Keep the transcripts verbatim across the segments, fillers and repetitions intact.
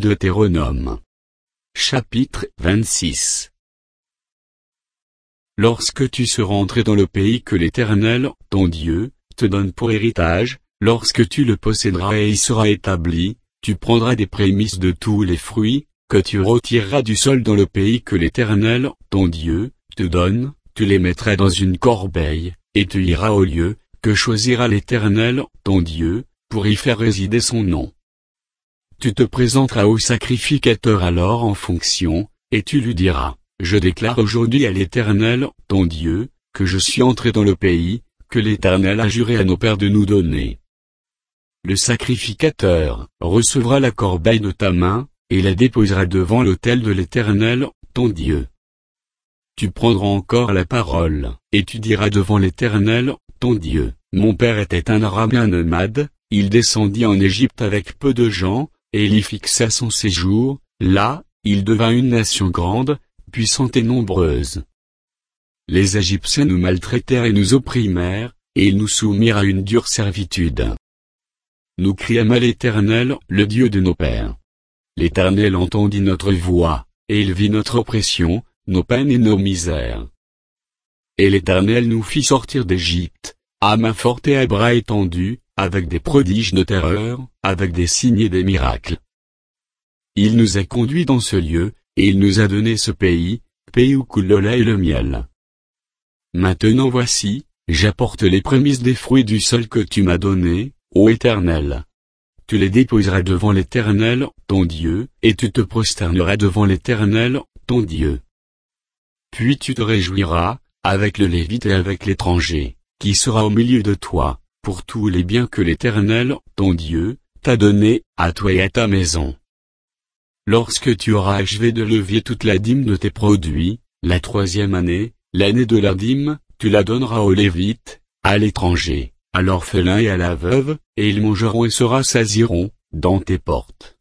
Deutéronome. Chapitre vingt-six. Lorsque tu seras entré dans le pays que l'Éternel, ton Dieu, te donne pour héritage, lorsque tu le posséderas et y sera établi, tu prendras des prémices de tous les fruits, que tu retireras du sol dans le pays que l'Éternel, ton Dieu, te donne, tu les mettras dans une corbeille, et tu iras au lieu, que choisira l'Éternel, ton Dieu, pour y faire résider son nom. Tu te présenteras au sacrificateur alors en fonction, et tu lui diras, je déclare aujourd'hui à l'Éternel, ton Dieu, que je suis entré dans le pays, que l'Éternel a juré à nos pères de nous donner. Le sacrificateur recevra la corbeille de ta main, et la déposera devant l'autel de l'Éternel, ton Dieu. Tu prendras encore la parole, et tu diras devant l'Éternel, ton Dieu, mon père était un Arabien nomade, il descendit en Égypte avec peu de gens, et il y fixa son séjour, là, il devint une nation grande, puissante et nombreuse. Les Égyptiens nous maltraitèrent et nous opprimèrent, et ils nous soumirent à une dure servitude. Nous criâmes à l'Éternel, le Dieu de nos pères. L'Éternel entendit notre voix, et il vit notre oppression, nos peines et nos misères. Et l'Éternel nous fit sortir d'Égypte, à main forte et à bras étendus, avec des prodiges de terreur, avec des signes et des miracles. Il nous a conduits dans ce lieu, et il nous a donné ce pays, pays où coule le lait et le miel. Maintenant voici, j'apporte les prémices des fruits du sol que tu m'as donné, ô Éternel. Tu les déposeras devant l'Éternel, ton Dieu, et tu te prosterneras devant l'Éternel, ton Dieu. Puis tu te réjouiras, avec le Lévite et avec l'étranger, qui sera au milieu de toi, pour tous les biens que l'Éternel, ton Dieu, t'a donnés, à toi et à ta maison. Lorsque tu auras achevé de lever toute la dîme de tes produits, la troisième année, l'année de la dîme, tu la donneras aux Lévites, à l'étranger, à l'orphelin et à la veuve, et ils mangeront et se rassasieront, dans tes portes.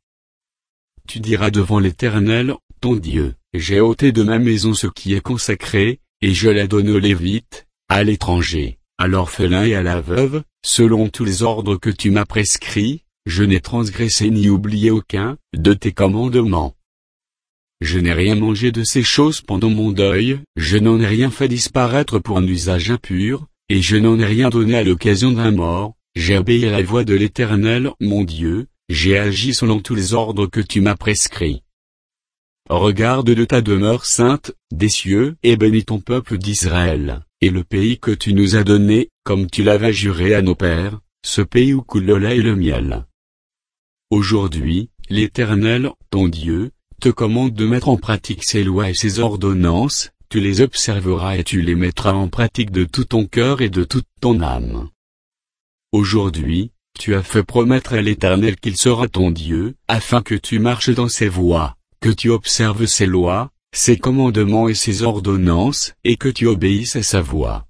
Tu diras devant l'Éternel, ton Dieu, j'ai ôté de ma maison ce qui est consacré, et je la donne aux Lévites, à l'étranger, à l'orphelin et à la veuve, selon tous les ordres que tu m'as prescrits, je n'ai transgressé ni oublié aucun, de tes commandements. Je n'ai rien mangé de ces choses pendant mon deuil, je n'en ai rien fait disparaître pour un usage impur, et je n'en ai rien donné à l'occasion d'un mort, j'ai obéi à la voix de l'Éternel, mon Dieu, j'ai agi selon tous les ordres que tu m'as prescrits. Regarde de ta demeure sainte, des cieux, et bénis ton peuple d'Israël, et le pays que tu nous as donné, comme tu l'avais juré à nos pères, ce pays où coule le lait et le miel. Aujourd'hui, l'Éternel, ton Dieu, te commande de mettre en pratique ces lois et ces ordonnances, tu les observeras et tu les mettras en pratique de tout ton cœur et de toute ton âme. Aujourd'hui, tu as fait promettre à l'Éternel qu'il sera ton Dieu, afin que tu marches dans ses voies, que tu observes ses lois, ses commandements et ses ordonnances, et que tu obéisses à sa voix.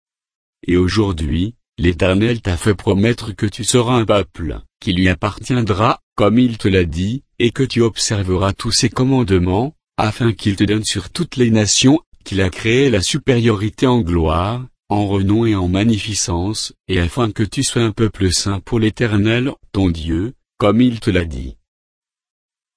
Et aujourd'hui, l'Éternel t'a fait promettre que tu seras un peuple, qui lui appartiendra, comme il te l'a dit, et que tu observeras tous ses commandements, afin qu'il te donne sur toutes les nations, qu'il a créé la supériorité en gloire, en renom et en magnificence, et afin que tu sois un peuple saint pour l'Éternel, ton Dieu, comme il te l'a dit.